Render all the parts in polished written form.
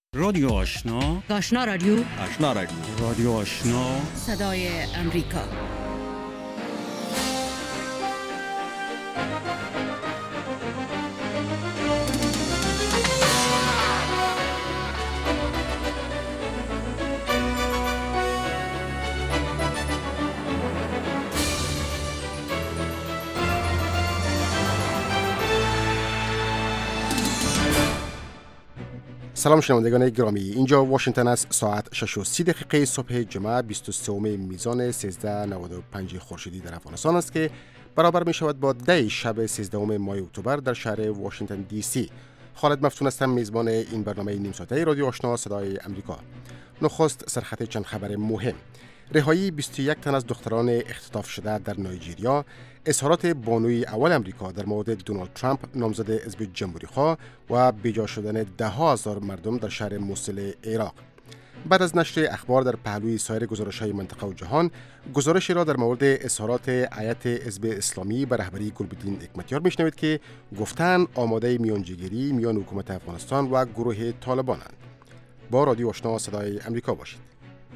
رادیو آشنا، آشنا رادیو، آشنا رادیو، رادیو آشنا، صدای امریکا. سلام شنوندگان گرامی، اینجا واشنگتن است. ساعت 6:30 صبح جمعه 23 میزان 1395 خورشیدی در افغانستان است که برابر می شود با 10 شب 13 ماه اکتبر در شهر واشنگتن دی سی. خالد مفتون هستم، میزبان این برنامه نیم ساعته رادیو آشنا صدای امریکا. نخست سرخط چند خبر مهم: رهایی 21 تن از دختران اختطاف شده در نایجریا، اظهارات بانوی اول امریکا در مورد دونالد ترامپ نامزد حزب جمهوری‌خواه و بیجا شدن ده ها هزار مردم در شهر موسل عراق. بعد از نشر اخبار در پهلوی سایر گزارش‌های منطقه و جهان، گزارشی را در مورد اظهارات هیئت حزب اسلامی به رهبری گلبدین حکمتیار میشنوید که گفتن آماده میانجیگری میان حکومت افغانستان و گروه طالبانند. با رادیو آشنا صدای امریکا باشید.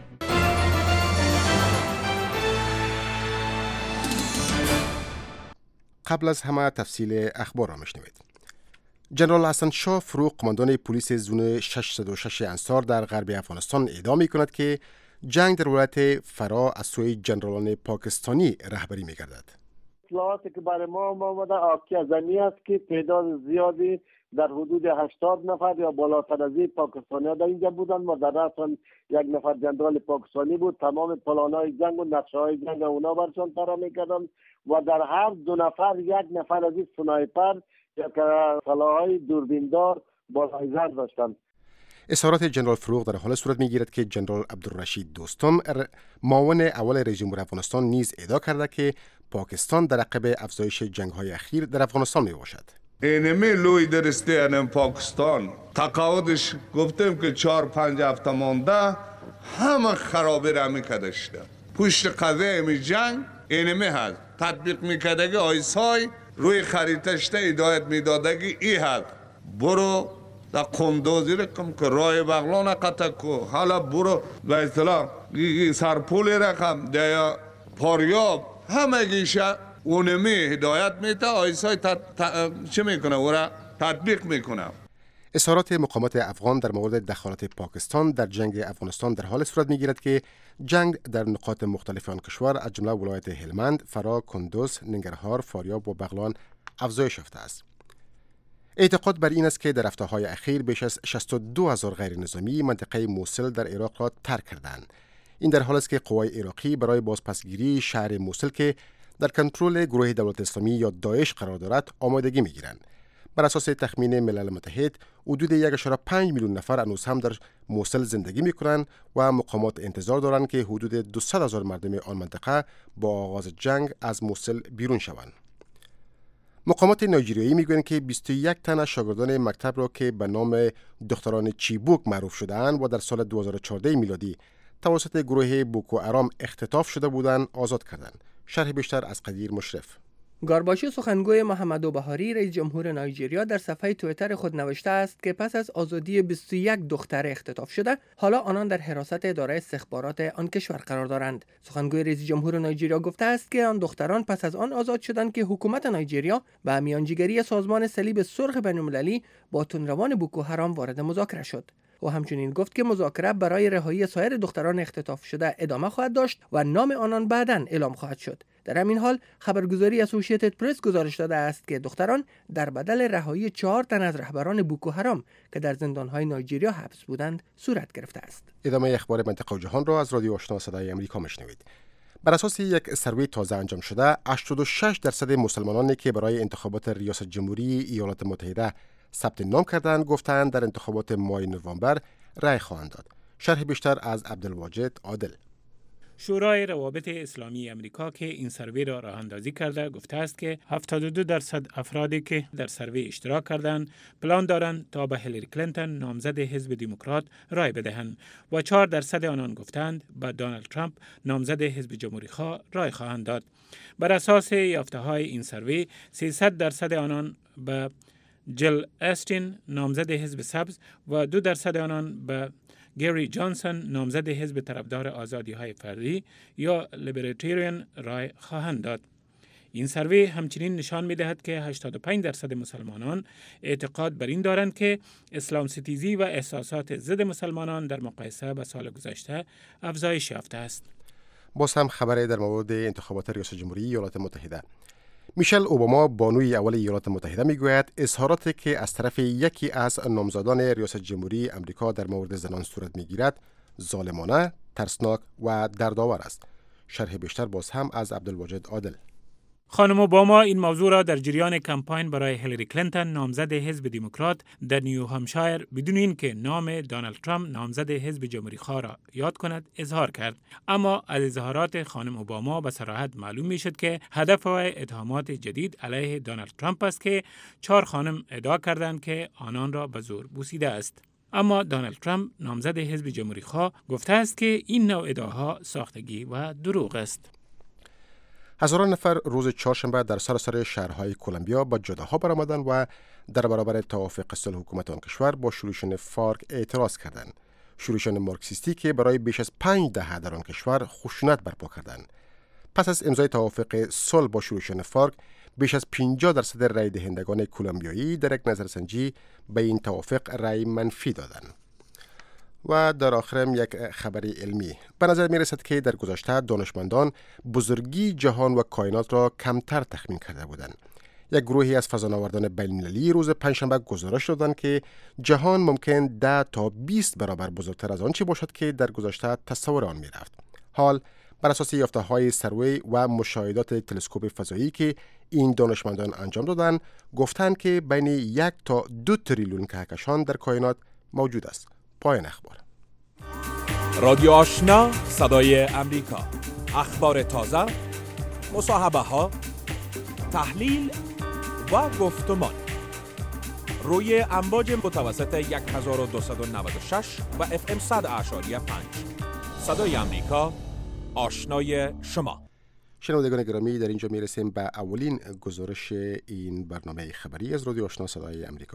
قبل از همه تفصیل اخبار را میشنوید. جنرال حسن شاه فروغ، قماندان پلیس زون 606 انصار در غرب افغانستان، ادعا می‌کند که جنگ در ولایت فرا از سوی جنرالان پاکستانی رهبری می‌گردد. اطلاعاتی که برای ما آمده آکی از این است که تعداد زیادی در حدود 80 نفر یا بالاتر از این پاکستانی‌ها در اینجا بودند و در رأس یک نفر جنرال پاکستانی بود. تمام پلان‌های جنگ و نقشه‌های جنگ اونا برشان طرح می‌کردند و در هر دو نفر یک نفر از این سنایپر یا سلاح‌های دوربیندار بالایزر داشتند. اظهارات جنرال فروغ در حال صورت می‌گیرد که جنرال عبدالرشید دوستم، معاون اول رئیس جمهور افغانستان، نیز ادعا کرده که پاکستان در عقب افزایش جنگ‌های اخیر در افغانستان میباشد. اینمی لوی درسته انم پاکستان تقاعدش گفتم که 4-5 هفته مانده همه خرابی را میکدشته. پشت قضیه امی جنگ اینمی هست تطبیق میکدگی آیسای روی خریطشته هدایت میدادگی ای هست برو در قندوزی رقم که رای بغلان قطع کو، حالا برو به اصطلاح سرپولی رقم دیا پاریاب همه گیشه اونمی هدایت میده آیسای چه میکنه او را تطبیق میکنه. اظهارات مقامات افغان در مورد دخالت پاکستان در جنگ افغانستان در حال صورت میگیرد که جنگ در نقاط مختلف آن کشور از جمله ولایت هلمند، فرا، کندوز، ننگرهار، فاریاب و بغلان افزایش یافته است. اعتقاد بر این است که در هفته‌های اخیر بیش از 62,000 غیر نظامی منطقه موسل در عراق را ترک کردند. این در حالی است که قوای عراقی برای بازپسگیری شهر موسل که در کنترل گروه دولت اسلامی یا داعش قرار دارد آمادگی می‌گیرند. بر اساس تخمین ملل متحد، حدود 1.5 میلیون نفر هنوز هم در موسل زندگی می‌کنند و مقامات انتظار دارند که حدود 200,000 مردم آن منطقه با آغاز جنگ از موسل بیرون شوند. مقامات نایجریایی میگویند که 21 تن از شاگردان مکتب را که به نام دختران چیبوک معروف شده‌اند و در سال 2014 میلادی توسط گروه بوکو حرام اختطاف شده بودند آزاد کردند. شرح بیشتر از قدیر مشرف. گارباشی، سخنگوی محمدو بهاری رئیس جمهور نایجریا، در صفحه توییتر خود نوشته است که پس از آزادی 21 دختر اختطاف شده، حالا آنان در حراست اداره استخبارات آن کشور قرار دارند. سخنگوی رئیس جمهور نایجریا گفته است که آن دختران پس از آن آزاد شدند که حکومت نایجریا به میانجیگری سازمان صلیب سرخ بین‌المللی با تندروان بوکو حرام وارد مذاکره شد. و همچنین گفت که مذاکره برای رهایی سایر دختران اختطاف شده ادامه خواهد داشت و نام آنان بعداً اعلام خواهد شد. در همین حال خبرگزاری اسوسییتد پرس گزارش داده است که دختران در بدل رهایی 4 تن از رهبران بوکو حرام که در زندان‌های نایجریا حبس بودند صورت گرفته است. ادامه اخبار منطقه و جهان را از رادیو آشنا صدای امریکا میشنوید. بر اساس یک سروی تازه انجام شده، 86% مسلمانانی که برای انتخابات ریاست جمهوری ایالات متحده ثبت نام کردند گفتند در انتخابات ماه نوامبر رأی خواهند داد. شرح بیشتر از عبدالواجد عادل. شورای روابط اسلامی امریکا که این سروی را راه اندازی کرده گفته است که 72% افرادی که در سروی اشتراک کردند پلان دارند تا به هیلاری کلینتون نامزد حزب دموکرات رای بدهند و 4% آنان گفتند به دونالد ترامپ نامزد حزب جمهوری‌خواه رای خواهند داد. بر اساس یافته‌های این سروی 300% آنان به جل استین نامزد حزب سبز و 2% آنان به گری جانسون نامزد حزب طرفدار آزادی‌های فردی یا لیبرتریان رای خواهند داد. این سروی همچنین نشان می‌دهد که 85% مسلمانان اعتقاد بر این دارند که اسلام ستیزی و احساسات ضد مسلمانان در مقایسه با سال گذشته افزایش یافته است. باز هم خبری در مورد انتخابات ریاست جمهوری ایالات متحده. میشل اوباما بانوی اول ایالات متحده میگوید اظهاراتی که از طرف یکی از نامزدان ریاست جمهوری امریکا در مورد زنان صورت میگیرد ظالمانه، ترسناک و دردآور است. شرح بیشتر باز هم از عبدالواجد عادل. خانم اوباما این موضوع را در جریان کمپاین برای هیلاری کلینتون نامزد حزب دموکرات در نیو همشایر بدون اینکه نام دونالد ترامپ نامزد حزب جمهوری‌خواه را یاد کند اظهار کرد. اما از اظهارات خانم اوباما به صراحت معلوم میشد که هدف اتهامات جدید علیه دونالد ترامپ است که 4 خانم ادعا کردند که آنان را به زور بوسیده است. اما دونالد ترامپ نامزد حزب جمهوری‌خواه گفته است که این نوع ادعاها ساختگی و دروغ است. هزاران نفر روز چهارشنبه در سراسر شهرهای کلمبیا با جاده‌ها برآمدند و در برابر توافق صلح حکومت آن کشور با شورش‌های فارک اعتراض کردند. شورش‌های مارکسیستی که برای بیش از 5 دهه در آن کشور خشونت برپا کردند. پس از امضای توافق صلح با شورش‌های فارک، بیش از 50% رای دهندگان کلمبیایی در یک نظرسنجی به این توافق رای منفی دادند. و در آخرم یک خبری علمی. به نظر می رسد که در گذشته دانشمندان بزرگی جهان و کائنات را کمتر تخمین کرده بودند. یک گروهی از فضانوردان بین‌المللی روز پنجشنبه گزارش دادند که جهان ممکن 10 تا 20 برابر بزرگتر از آنچه باشد که در گذشته تصور آن می رفت. حال بر اساس یافته‌های سروی و مشاهدات تلسکوپ فضایی که این دانشمندان انجام دادند، گفتند که بین 1 تا 2 تریلیون کهکشان در کائنات موجود است. پایان اخبار. رادیو آشنا صدای امریکا. اخبار تازه، مصاحبه ها، تحلیل و گفتمان روی امواج متوسط 1296 و FM 100.5. صدای امریکا، آشنای شما. شنوندگان گرامی، در اینجا میرسیم به اولین گزارش این برنامه خبری از رادیو آشنا صدای امریکا.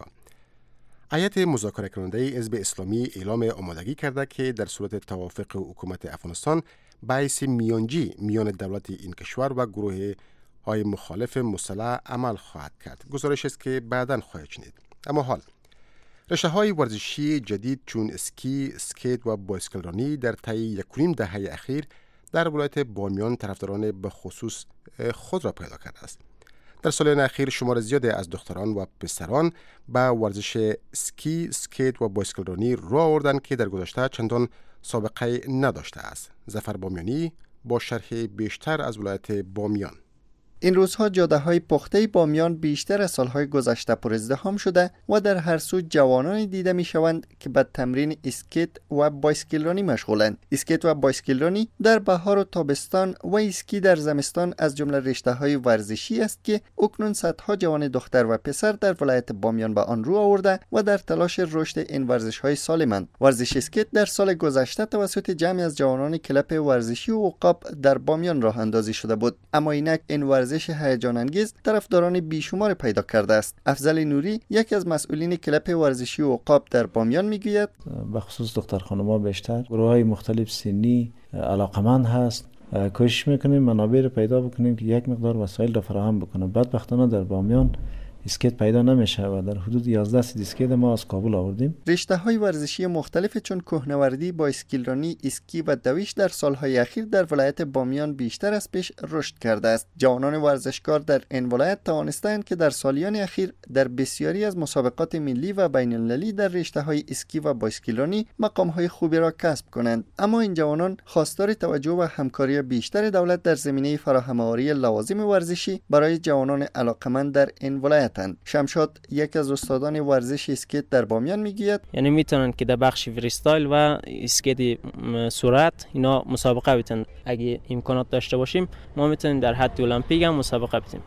هیئت مذاکره کننده حزب اسلامی اعلام آمادگی کرده که در صورت توافق حکومت افغانستان باعث میانجی میان دولت این کشور و گروه های مخالف مسلح عمل خواهد کرد. گزارش است که بعداً خواهید شنید. اما حال رشته های ورزشی جدید چون اسکی، اسکیت و بایسکلرانی در طی 1.5 دهه اخیر در ولایت بامیان طرفداران به خصوص خود را پیدا کرده است. در سالهای اخیر شمار زیادی از دختران و پسران به ورزش اسکی، اسکیت و بایسکلرانی رو آوردند که در گذشته چندان سابقه نداشته است. ظفر بامیانی با شرح بیشتر از ولایت بامیان. این روزها جاده‌های پخته بامیان بیشتر از سالهای گذشته پر ازدحام شده و در هر سو جوانانی دیده می‌شوند که به تمرین اسکیت و بایسکلرانی مشغولند. اسکیت و بایسکلرانی در بهار و تابستان و اسکی در زمستان از جمله رشته‌های ورزشی است که اکنون صدها جوان دختر و پسر در ولایت بامیان به آن رو آورده و در تلاش رشد این ورزش‌های سالمند. ورزش اسکیت در سال گذشته توسط جمعی از جوانان کلب ورزشی و عقاب در بامیان راه اندازی شده بود، اما اینک این ورزش هیجان انگیز طرفداران بیشمار پیدا کرده است. افضل نوری یکی از مسئولین کلب ورزشی و عقاب در بامیان میگوید به خصوص دختر خانم‌ها بیشتر گروه‌های مختلف سنی علاقمند هست. کوشش میکنیم منابع رو پیدا بکنیم که یک مقدار وسایل را فراهم بکنه. بدبختانه در بامیان اسکیت پیدا نمیشه و در حدود 11 سید اسکیت ما از کابل آوردیم. رشته‌های ورزشی مختلف چون کوهنوردی، بایسکلرانی، اسکی و دویش در سالهای اخیر در ولایت بامیان بیشتر از پیش رشد کرده است. جوانان ورزشکار در این ولایت توانستند که در سالیان اخیر در بسیاری از مسابقات ملی و بین‌المللی در رشته‌های اسکی و بایسکلرانی مقام‌های خوبی را کسب کنند. اما این جوانان خواستار توجه و همکاری بیشتر دولت در زمینه فراهم‌آوری لوازم ورزشی برای جوانان علاقمند در این ولایت. شمشاد یک از استادان ورزش اسکیت در بامیان میگوید یعنی میتونن که در بخش فریستایل و اسکیت سرعت اینا مسابقه بتن. اگه امکانات داشته باشیم ما میتونیم در حد المپیک هم مسابقه بتیم.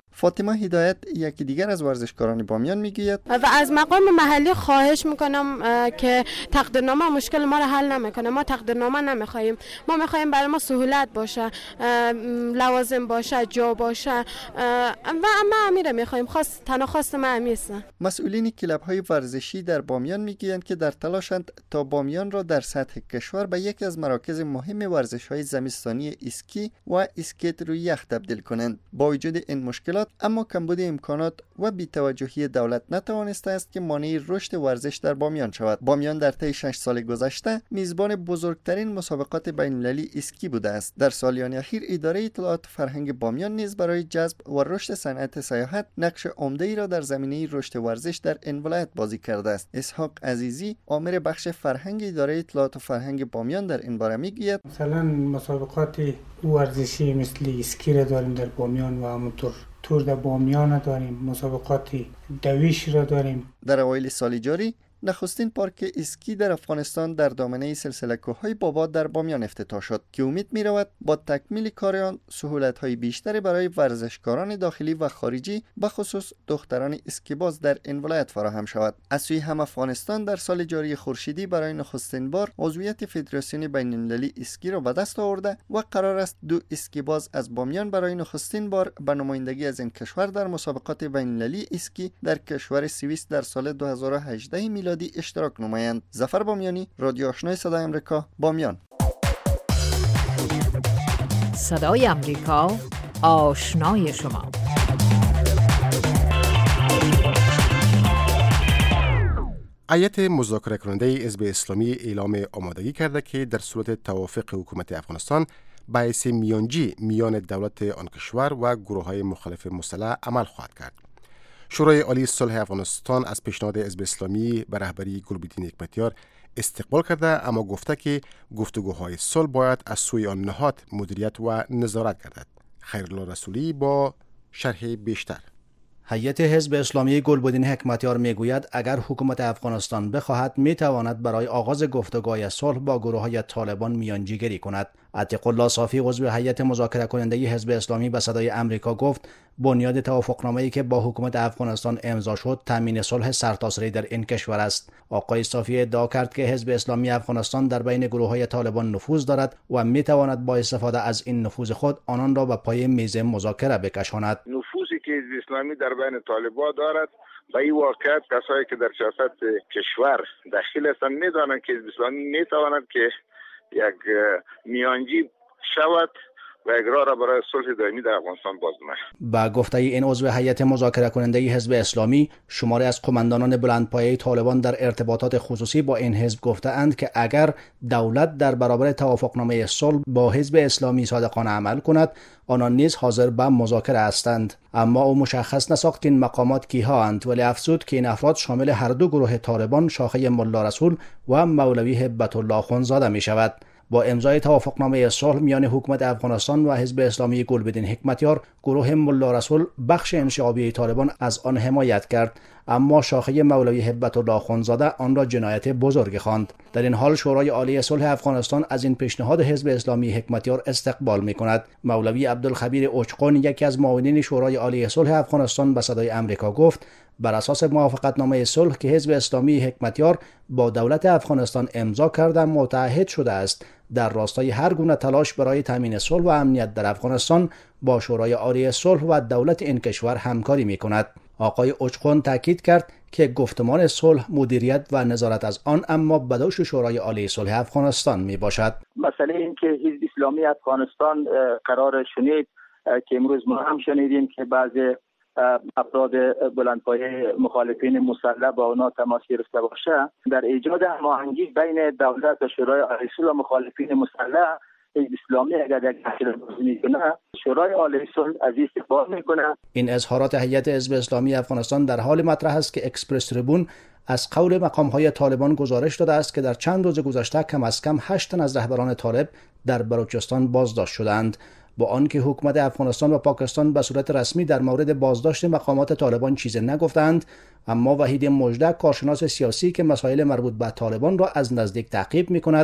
فاطمه هدایت یکی دیگر از ورزشکاران بامیان میگوید و از مقام محلی خواهش میکنم که تقدیرنامه مشکل ما را حل نمیکنه. ما تقدیرنامه نمیخوایم، ما میخوایم برای ما سهولت باشه، لوازم باشه، جا باشه و ما امیر میخوایم. تنها خواست ما امیست. مسئولین کلب‌های ورزشی در بامیان میگویند که در تلاشند تا بامیان را در سطح کشور به یکی از مراکز مهم ورزش‌های زمستانی اسکی و اسکیت روی یخ تبدیل کنند. با وجود این مشکلات اما کمبود امکانات و بی‌توجهی دولت نتوانسته است که مانع رشد ورزش در بامیان شود. بامیان در طی 6 سال گذشته میزبان بزرگترین مسابقات بین‌المللی اسکی بوده است. در سالیان اخیر اداره اطلاعات فرهنگ بامیان نیز برای جذب و رشد صنعت سیاحت نقش عمده‌ای را در زمینه رشد ورزش در این ولایت بازی کرده است. اسحاق عزیزی، آمر بخش فرهنگ اداره اطلاعات فرهنگ بامیان در این باره میگوید مثلا مسابقات ورزشی مثل اسکی را داریم در بامیان و همونطور تور در بامیان داریم، مسابقات دویش را داریم. در اوایل سال جاری نخستین پارک اسکی در افغانستان در دامنه سلسله کوههای بابا در بامیان افتتاح شد که امید می رود با تکمیل کار آن سهولت‌های بیشتری برای ورزشکاران داخلی و خارجی به خصوص دختران اسکیباز در این ولایت فراهم شود. از سوی هم افغانستان در سال جاری خورشیدی برای نخستین بار عضویت فدراسیون بین‌المللی اسکی را به دست آورده و قرار است 2 اسکیباز از بامیان برای نخستین بار به نمایندگی از این کشور در مسابقات بین‌المللی اسکی در کشور سوئیس در سال 2018 میلادی اشتراک نمایند. ظفر بامیانی، رادیو آشنای صدای آمریکا، بامیان. صدای آمریکا، آشنای شما. هیئت مذاکره کننده حزب اسلامی اعلام آمادگی کرده که در صورت توافق حکومت افغانستان به حیث میانجی میان دولت آن کشور و گروه‌های مخالف مسلح عمل خواهد کرد. شورای عالی صلح افغانستان از پیشنهاد حزب اسلامی به رهبری گلبدین حکمتیار استقبال کرده، اما گفته که گفتگوهای صلح باید از سوی آن نهاد مدیریت و نظارت گردد. خیرالله رسولی با شرح بیشتر. هیئت حزب اسلامی گلبدین حکمتیار میگوید اگر حکومت افغانستان بخواهد میتواند برای آغاز گفتگوهای صلح با گروه‌های طالبان میانجیگری کند. عتیق الله صافی عضو هیئت مذاکره کننده حزب اسلامی به صدای آمریکا گفت بنیاد توافقنامه‌ای که با حکومت افغانستان امضا شد تامین صلح سرتاسری در این کشور است. آقای صافی ادعا کرد که حزب اسلامی افغانستان در بین گروه‌های طالبان نفوذ دارد و میتواند با استفاده از این نفوذ خود آنان را به پای میز مذاکره بکشاند. نفوذی که حزب اسلامی در بین طالبان دارد به این واقعیت کسایی که در سیاست کشور داخل هستند میدانند که حزب اسلامی میتواند که یک میانجی شود و اقرار را برای صلح دائمی در افغانستان باز نماید. با گفته این عضو هیئت مذاکره کننده حزب اسلامی، شماری از قماندانان بلندپایه طالبان در ارتباطات خصوصی با این حزب گفته‌اند که اگر دولت در برابر توافقنامه صلح با حزب اسلامی صادقانه عمل کند، آنان نیز حاضر به مذاکره هستند. اما او مشخص نساخت که این مقامات کیها اند، ولی افزود که این افراد شامل هر دو گروه طالبان شاخه ملا رسول و مولوی هبت الله اخوندزاده می شود. با امضای توافقنامه صلح میان حکومت افغانستان و حزب اسلامی گلبدین حکمتیار، گروه ملا رسول بخش انشعابی طالبان از آن حمایت کرد، اما شاخه مولوی هبت الله اخوندزاده آن را جنایت بزرگ خواند. در این حال شورای عالی صلح افغانستان از این پیشنهاد حزب اسلامی حکمتیار استقبال می‌کند. مولوی عبدالخبیر اوچقون، یکی از معاونین شورای عالی صلح افغانستان، به صدای آمریکا گفت بر اساس موافقتنامه صلح که حزب اسلامی حکمتیار با دولت افغانستان امضا کرده متعهد شده است در راستای هر گونه تلاش برای تامین صلح و امنیت در افغانستان با شورای عالی صلح و دولت این کشور همکاری می‌کند. آقای اوچقون تاکید کرد که گفتمان صلح مدیریت و نظارت از آن اما به دوش شورای عالی صلح افغانستان می باشد. مسئله این که حزب اسلامی افغانستان قرار شنید که امروز ما هم شنیدیم که بعضی افراد بلندپایه مخالفین مسلح با اونا تماس گرفته باشه، در ایجاد هماهنگی بین دولت و شورای عالی صلح و مخالفین مسلح حزب اسلامی اگر یک تحقیق میکنه، شورای عالی صلح از این استقبال میکنه. این اظهارات هیئت حزب اسلامی افغانستان در حال مطرح است که اکسپرس تریبون از قول مقام‌های طالبان گزارش داده است که در چند روز گذشته کم از کم 8 تن از رهبران طالب در بلوچستان بازداشت شدند. با آنکه حکومت افغانستان و پاکستان به صورت رسمی در مورد بازداشت مقامات طالبان چیزی نگفتند، اما وحید مژده، کارشناس سیاسی که مسائل مربوط به طالبان را از نزدیک تعقیب می‌کند،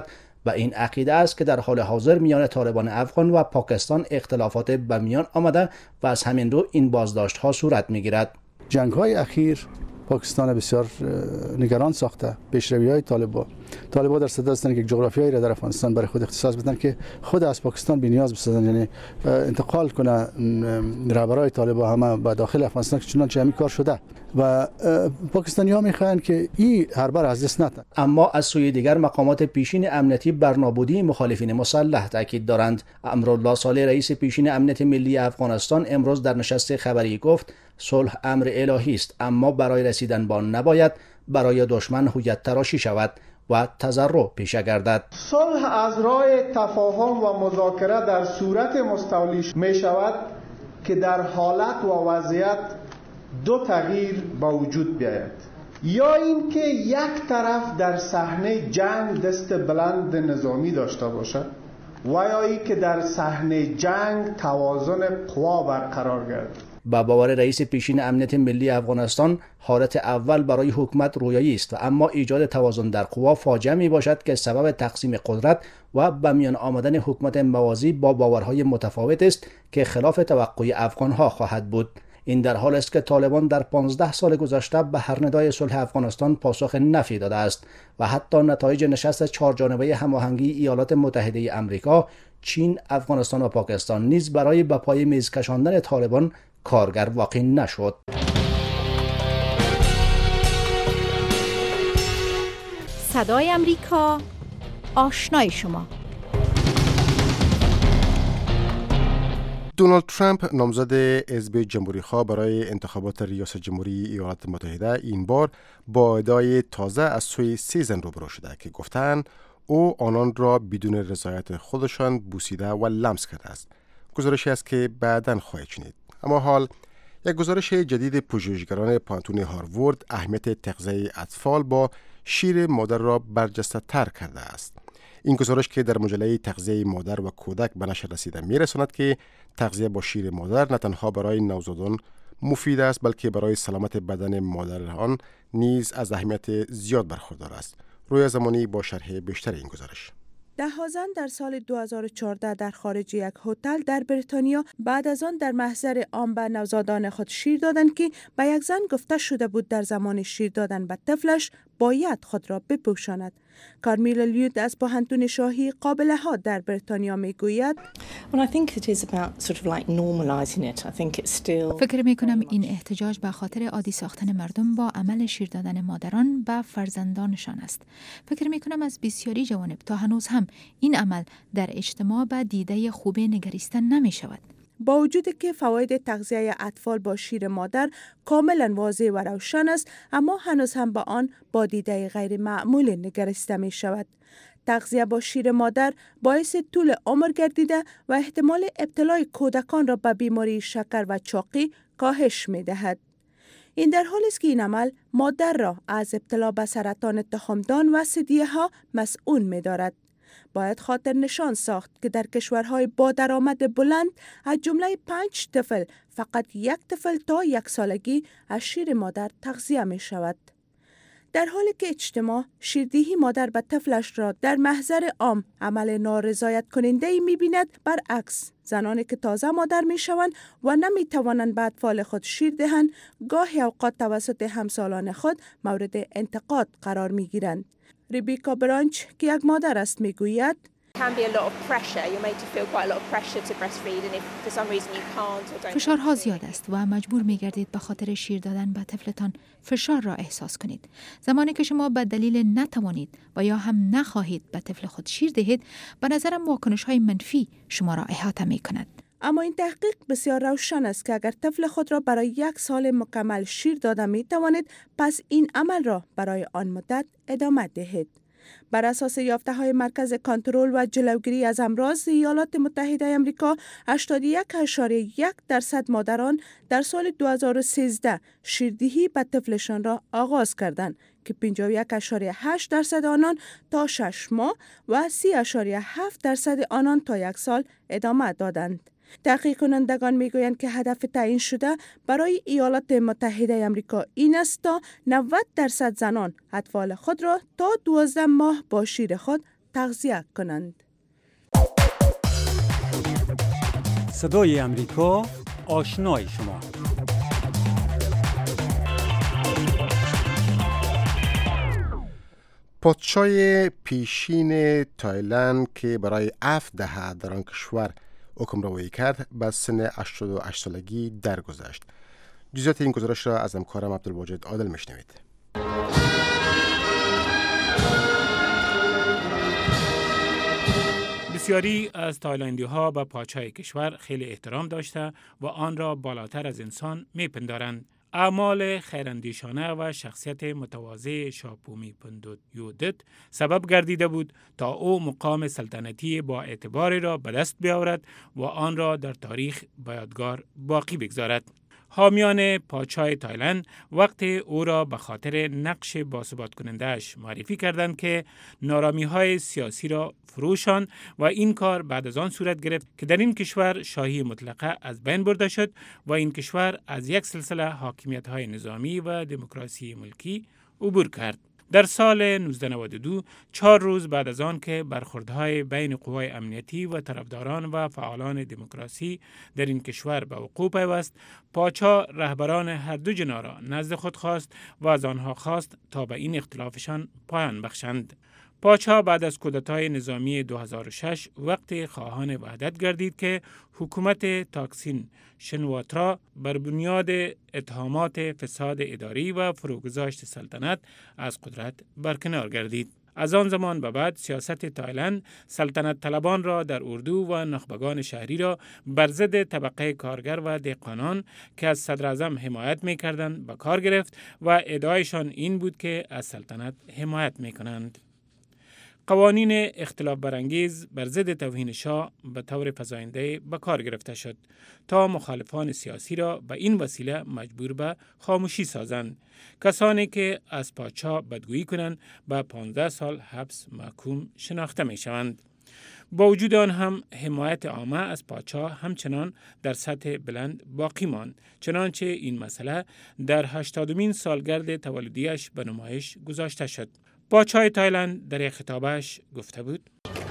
و این عقیده است که در حال حاضر میان طالبان افغان و پاکستان اختلافات به میان آمده و از همین رو این بازداشت ها صورت میگیرد. جنگ های اخیر پاکستان بسیار نگران ساخته. پیشروی های طالبان در صدد هستند که جغرافیایی را در افغانستان برای خود اختصاص بدن که خود از پاکستان بی‌نیاز بسازن، یعنی انتقال کنه رهبرای طالبان همه به داخل افغانستان که چنانچه همین کار شده و پاکستانی‌ها می‌خواهند که این هربر از دست نده. اما از سوی دیگر مقامات پیشین امنیتی بر نابودی مخالفین مسلح تاکید دارند. امرالله صالح رئیس پیشین امنیت ملی افغانستان امروز در نشست خبری گفت صلح امر الهی است، اما برای رسیدن به آن نباید برای دشمن هویت تراشی شود و تضرع پیشه گردد. صلح از راه تفاهم و مذاکره در صورت مستولی می شود که در حالت و وضعیت دو تغییر با وجود بیاید، یا اینکه یک طرف در صحنه جنگ دست بلند نظامی داشته باشد و یا اینکه در صحنه جنگ توازن قوا برقرار گردد. با باور رئیس پیشین امنیت ملی افغانستان حالت اول برای حکومت رویایی است و اما ایجاد توازن در قوا فاجعه می باشد که سبب تقسیم قدرت و به میان آمدن حکومت موازی با باورهای متفاوت است که خلاف توقع افغانها خواهد بود. این در حال است که طالبان در 15 سال گذشته به هر ندای صلح افغانستان پاسخ نفی داده است و حتی نتایج نشست 4 جانبه هماهنگی ایالات متحده آمریکا، چین، افغانستان و پاکستان نیز برای به پای میز کشاندن طالبان کارگر واقع نشد. صدای امریکا، آشنای شما. دونالد ترامپ نامزد حزب جمهوری‌خواه برای انتخابات ریاست جمهوری ایالات متحده این بار با ادعای تازه از سوی 3 زن روبرو شده که گفتند او آنان را بدون رضایت خودشان بوسیده و لمس کرده است. گزارشی است که بعداً خواهید شنید. اما حال یک گزارش جدید پژوهشگران پانتون هاروارد اهمیت تغذیه اطفال با شیر مادر را برجسته تر کرده است. این گزارش که در مجله تغذیه مادر و کودک به نشر رسیده می‌رساند که تغذیه با شیر مادر نه تنها برای نوزادان مفید است بلکه برای سلامت بدن مادر آن نیز از اهمیت زیاد برخوردار است. رویا زمانی با شرح بیشتر این گزارش. 10 زن در سال 2014 در خارج یک هتل در بریتانیا بعد از آن در محضر عام به نوزادان خود شیر دادند که به یک زن گفته شده بود در زمان شیر دادن به طفلش باید خود را بپوشاند. کارمیلا لیود از پوهنتون شاهی قابله ها در بریتانیا میگوید فکر میکنم این احتجاج به خاطر عادی ساختن مردم با عمل شیر دادن مادران به فرزندانشان است. فکر میکنم از بسیاری جوانب تا هنوز هم این عمل در اجتماع به دیده خوب نگریسته نمی شود. با وجود که فواید تغذیه اطفال با شیر مادر کاملا واضح و روشن است، اما هنوز هم با آن با دیده غیر معمول نگریسته می شود. تغذیه با شیر مادر باعث طول عمر گردیده و احتمال ابتلای کودکان را به بیماری شکر و چاقی کاهش می دهد. این در حالی است که این عمل مادر را از ابتلا به سرطان تخمدان و ثدیه ها مسئول می دارد. باید خاطر نشان ساخت که در کشورهای با درآمد بلند از جمله 5 طفل فقط 1 طفل تا 1 سالگی از شیر مادر تغذیه می شود. در حالی که اجتماع شیردهی مادر به طفلش را در محضر عام عمل نارضایت کننده می بیند، برعکس زنانی که تازه مادر می شوند و نمی توانند به اطفال خود شیر دهند گاهی اوقات توسط همسالان خود مورد انتقاد قرار می گیرند. ریبیکا برانچ که یک مادر است میگوید فشارها زیاد است و مجبور می‌گردید به خاطر شیر دادن به طفلتان فشار را احساس کنید. زمانی که شما به دلیل نتوانید و یا هم نخواهید به طفل خود شیر دهید، به نظرم واکنش‌های منفی شما را احاطه می‌کند. اما این تحقیق بسیار روشن است که اگر طفل خود را برای 1 سال مکمل شیر داده می توانید، پس این عمل را برای آن مدت ادامه دهید. بر اساس یافته‌های مرکز کنترل و جلوگیری از امراض ایالات متحده آمریکا، 81.1% مادران در سال 2013 شیردهی به طفلشان را آغاز کردند که 51.8% آنان تا 6 ماه و 30.7% آنان تا 1 سال ادامه دادند. تحقیق کنندگان میگویند که هدف تعیین شده برای ایالات متحده آمریکا این است تا 90% زنان اطفال خود را تا 12 ماه با شیر خود تغذیه کنند. صدای امریکا، آشنای شما. پادشاه پیشین تایلند که برای 7 دهه در آن کشور حکمرانی کرد به سن 88 سالگی درگذشت. جزئیات این گزارش را از همکارم عبدالواجد عادل میشنوید. بسیاری از تایلندی ها به پادشاه کشور خیلی احترام داشته و آن را بالاتر از انسان میپندارند. اعمال خیراندیشانه و شخصیت متواضع شاپومی پندوت یودت سبب گردیده بود تا او مقام سلطنتی با اعتباری را به دست بیاورد و آن را در تاریخ به یادگار باقی بگذارد. حامیان پادشاه تایلند وقت او را به خاطر نقش باثبات کننده‌اش معرفی کردند که نارامی‌های سیاسی را فروشان و این کار بعد از آن صورت گرفت که در این کشور شاهی مطلقه از بین برده شد و این کشور از یک سلسله حاکمیت‌های نظامی و دموکراسی ملکی عبور کرد. در سال 1992 4 روز بعد از آن که برخوردهای بین قوای امنیتی و طرفداران و فعالان دموکراسی در این کشور به وقوع پیوست، پادشاه رهبران هر دو جناح را نزد خود خواست و از آنها خواست تا به این اختلافشان پایان بخشند. پادشاه بعد از کودتای نظامی 2006 وقت خواهان وحدت گردید که حکومت تاکسین شنواترا بر بنیاد اتهامات فساد اداری و فروگذاشت سلطنت از قدرت برکنار گردید. از آن زمان به بعد سیاست تایلند سلطنت طلبان را در اردو و نخبگان شهری را بر ضد طبقه کارگر و دهقانان که از صدراعظم حمایت می‌کردند به کار گرفت و ادعایشان این بود که از سلطنت حمایت می‌کنند. قوانین اختلاف برانگیز بر ضد توهین شاه به طور فزاینده به کار گرفته شد تا مخالفان سیاسی را به این وسیله مجبور به خاموشی سازند. کسانی که از پادشاه بدگویی کنند به 15 سال حبس محکوم شناخته می شوند. با وجود آن هم حمایت عامه از پادشاه همچنان در سطح بلند باقی ماند، چنانچه این مسئله در 80مین سالگرد تولدیش به نمایش گذاشته شد. پادشاه تایلند در یک خطابش گفته بود: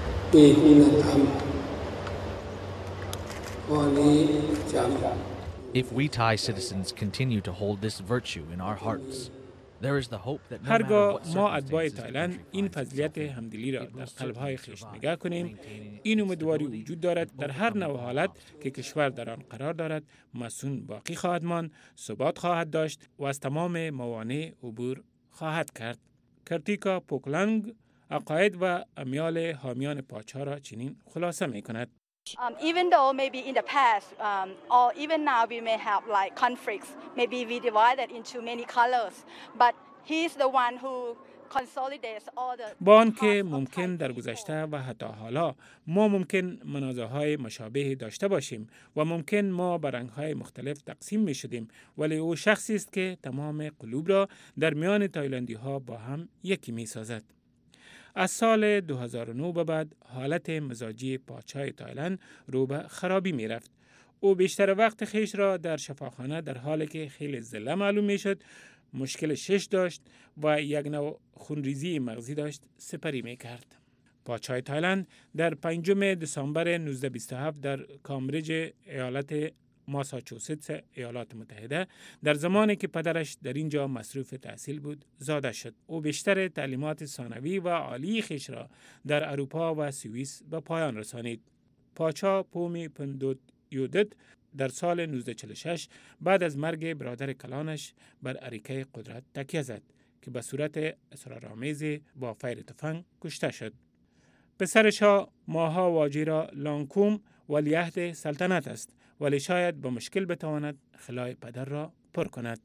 If we Thai citizens continue to hold this virtue in our hearts, there is the hope that no matter هرگاه what ما اتباع circumstances we تایلند این فضیلت همدلی را در قلب‌های خویش نگاه کنیم، این امیدواری وجود دارد در هر نوع حالت که کشور در آن قرار دارد مسون باقی خواهد ماند، ثبات خواهد داشت و از تمام موانع عبور خواهد کرد. کرتیکا پوکلنگ عقاید و امیال حامیان پادشاه را چنین خلاصه می کند. Even though maybe in the past or even now we may have like conflicts, maybe we divided into many colors, but he's the one who consolidates all the. با آنکه ممکن در گذشته و حتی حالا ما ممکن منازعه‌های مشابه داشته باشیم و ممکن ما به رنگ‌های مختلف تقسیم می شدیم، ولی او شخصی است که تمام قلوب را در میان تایلندی‌ها با هم یکی می سازد. از سال 2009 به بعد حالت مزاجی پادشاه تایلند رو به خرابی می رفت. او بیشتر وقت خیش را در شفاخانه در حالی که خیلی ضعیف معلوم می شد، مشکل شش داشت و یک نوع خونریزی مغزی داشت سپری می کرد. پادشاه تایلند در 5 دسامبر 1927 در کامبریج ایالت ماساچوستس ایالات متحده در زمانی که پدرش در اینجا مصروف تحصیل بود زاده شد. او بیشتر تعلیمات ثانوی و عالی خویش را در اروپا و سوئیس به پایان رسانید. پادشاه پومی پندوت یودت در سال 1946 بعد از مرگ برادر کلانش بر اریکه قدرت تکیه زد که به صورت اسرارآمیز با فیر تفنگ کشته شد. پسر شاه ماها واجیرا لانکوم ولیعهد سلطنت است، ولی شاید با مشکل بتواند خلای پدر را پر کند.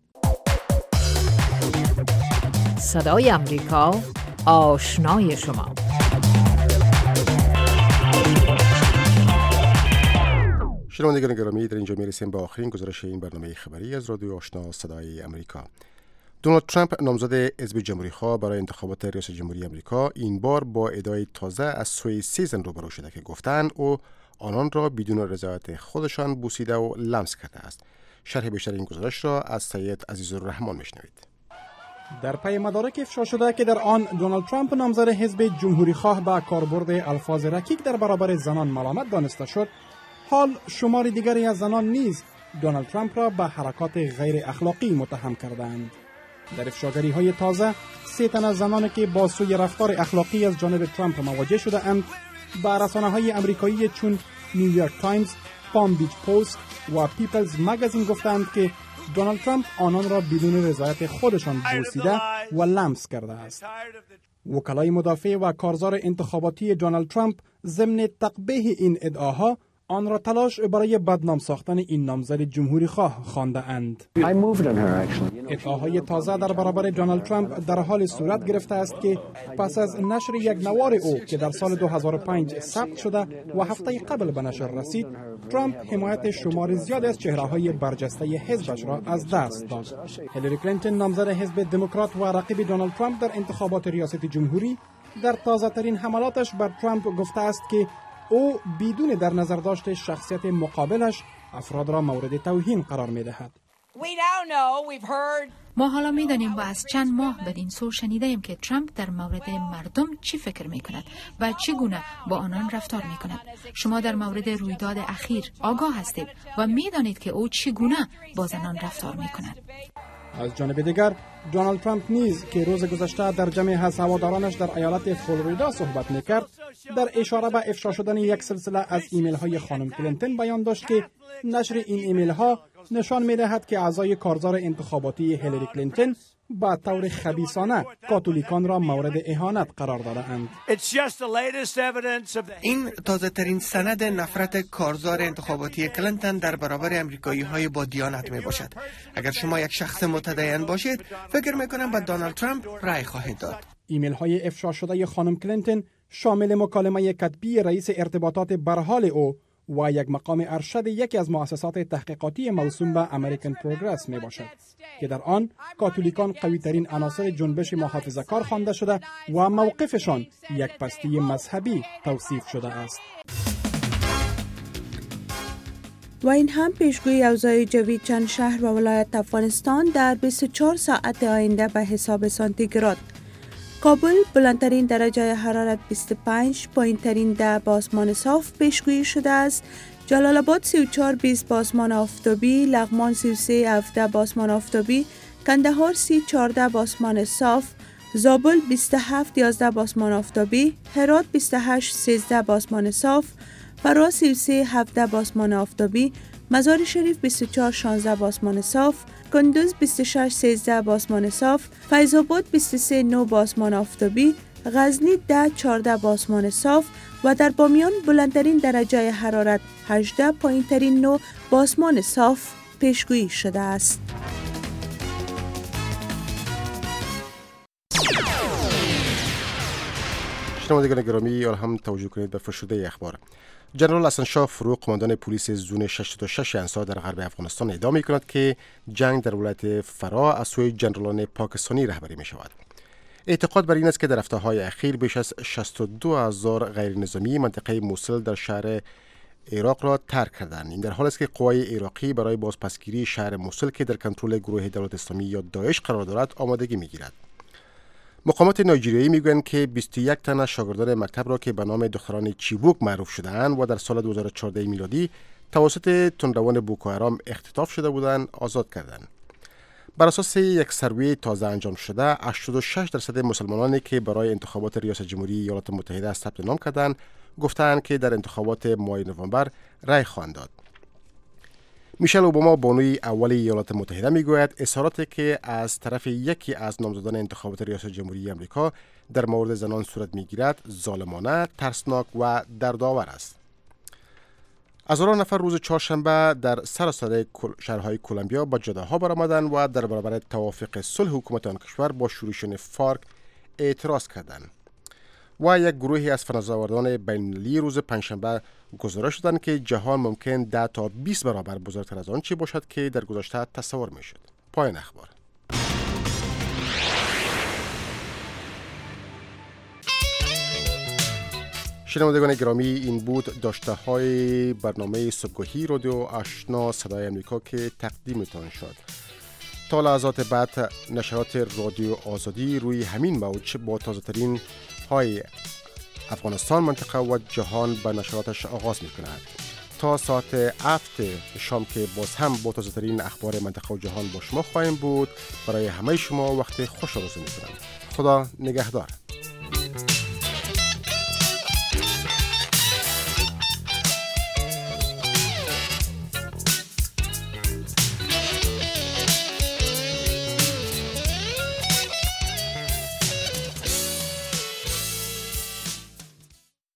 صدای امریکا، آشنای شما. شنوندگان گرامی، در اینجا میرسیم به آخرین گزارش این برنامه خبری از رادیو آشنا صدای امریکا. دونالد ترامپ نامزد حزب جمهوری‌خواه برای انتخابات ریاست جمهوری آمریکا این بار با ادعای تازه از سوی 3 زن روبرو شده که گفتند او آنان را بدون رضایت خودشان بوسیده و لمس کرده است. شرح بیشتر این گزارش را از سید عزیزالرحمن میشنوید. در پی مدارک افشا شده که در آن دونالد ترامپ نامزد حزب جمهوری خواه به کاربرد الفاظ رکیک در برابر زنان ملامت دانسته شد، حال شمار دیگری از زنان نیز دونالد ترامپ را به حرکات غیر اخلاقی متهم کردند. در افشاگری های تازه 3 تن از زنانی که با سوء رفتار اخلاقی از جانب ترامپ مواجه شده اند به رسانه های امریکایی چون نیویورک تایمز، پام بیچ پست و پیپلز مگزین گفتند که دونالد ترامپ آنان را بدون رضایت خودشان بوسیده و لمس کرده است. وکلای مدافع و کارزار انتخاباتی دونالد ترامپ ضمن تقبیح این ادعاها آن را تلاش برای بدنام ساختن این نامزد جمهوری خواه خوانده اند. ادعاهای تازه در برابر دونالد ترامپ در حال صورت گرفته است که پس از نشر یک نوار او که در سال 2005 ثبت شده و هفته قبل به نشر رسید، ترامپ حمایت شمار زیاد از چهره‌های برجسته حزبش را از دست داد. هیلاری کلینتون نامزد حزب دموکرات و رقیب دونالد ترامپ در انتخابات ریاست جمهوری در تازه‌ترین حملاتش بر ترامپ گفته است که او بدون در نظر داشت شخصیت مقابلش افراد را مورد توهین قرار می‌دهد. ما حالا می‌دانیم و از چند ماه بدین سو شنیدیم که ترامپ در مورد مردم چی فکر می‌کند و چگونه با آنان رفتار می‌کند. شما در مورد رویداد اخیر آگاه هستید و می‌دانید که او چگونه با زنان رفتار می‌کند. از جانب دیگر دونالد ترامپ نیز که روز گذشته در جمع از هوادارانش در ایالت فلوریدا صحبت می‌کرد، در اشاره به افشا شدن یک سلسله از ایمیل‌های خانم کلینتون بیان داشت که نشر این ایمیل‌ها نشان می‌دهد که اعضای کارزار انتخاباتی هیلاری کلینتون با طور خبیثانه کاتولیکان را مورد اهانت قرار داده‌اند. این تازه‌ترین سند نفرت کارزار انتخاباتی کلینتون در برابر امریکایی‌های با دیانت میباشد. اگر شما یک شخص متدین باشید، فکر می‌کنم به دونالد ترامپ رأی خواهید داد. ایمیل‌های افشا شده خانم کلینتون شامل مکالمه کتبی رئیس ارتباطات برحال او و یک مقام ارشد یکی از مؤسسات تحقیقاتی موسوم به امریکن پروگرس می باشد که در آن کاتولیکان قوی‌ترین عناصر جنبش محافظه‌کار خوانده شده و موقفشان یک پستی مذهبی توصیف شده است. و این هم پیشگویی اوضاع جوی چند شهر و ولایت افغانستان در 24 ساعت آینده به حساب سانتیگراد. کابل بلندترین درجه حرارت 25، پایینترین 10 با آسمان صاف پیشگویی شده است. جلال آباد 34-20 با آسمان آفتابی، لغمان 33-17 با آسمان آفتابی، کندهار 30-14 با آسمان صاف، زابل 27-11 با آسمان آفتابی، هرات 28-13 با آسمان صاف، فرا 33-17 با آسمان آفتابی، مزار شریف 24-16 با آسمان صاف، کندوز 26-13 با آسمان صاف، فیض آباد 23-9 با آسمان آفتابی، غزنی 10-14 با آسمان صاف و در بامیان بلندترین درجه حرارت 18، پایینترین 9 با آسمان صاف پیشگویی شده است. شنوندگان گرامی، هم توجه کنید به فشرده اخبار. جنرال حسن شاه فروغ، قماندان پلیس زون 66 انصار در غرب افغانستان، ادعا می‌کند که جنگ در ولایت فرا از سوی جنرالان پاکستانی رهبری می‌شود. اعتقاد بر این است که در هفته‌های اخیر بیش از 62,000 غیر نظامی منطقه موصل در شهر عراق را ترک کردند. این در حالی است که قوای عراقی برای بازپسگیری شهر موصل که در کنترل گروه دولت اسلامی یا داعش قرار دارد آمادگی می‌گیرد. مقامات نایجریایی میگویند که 21 تن از شاگردان مکتب را که به نام دختران چیبوک معروف شده‌اند و در سال 2014 میلادی توسط تندروان بوکو حرام اختطاف شده بودند آزاد کردند. بر اساس یک سروی تازه انجام شده، 86% مسلمانانی که برای انتخابات ریاست جمهوری ایالات متحده ثبت نام کردند گفتند که در انتخابات ماه نوامبر رأی خواهند داد. میشل اوباما، بانوی اول ایالات متحده، میگوید اظهاراتی که از طرف یکی از نامزدان انتخابات ریاست جمهوری آمریکا در مورد زنان صورت میگیرد ظالمانه، ترسناک و دردآور است. هزاران نفر روز چهارشنبه در سراسر شهرهای کلمبیا با جاده‌ها برآمدند و در برابر توافق صلح حکومت آن کشور با شورشیان فارک اعتراض کردند. و یک گروهی از فناوردان بین‌المللی روز پنجشنبه گزارش دادند که جهان ممکن 10 تا 20 برابر بزرگتر از آنچه باشد که در گذشته تصور می‌شد. پایان اخبار. شنوندگان گرامی، این بود داشته‌های برنامه صبحگاهی رادیو آشنا صدای آمریکا که تقدیمتان شد. تا لحظات بعد نشرات رادیو آزادی روی همین موج با تازه ترین های افغانستان، منطقه و جهان به نشراتش آغاز می کند. تا ساعت 7 شام که باز هم با تازه ترین اخبار منطقه و جهان با شما خواهیم بود. برای همه شما وقت خوش آرزو می کنم. خدا نگهدار.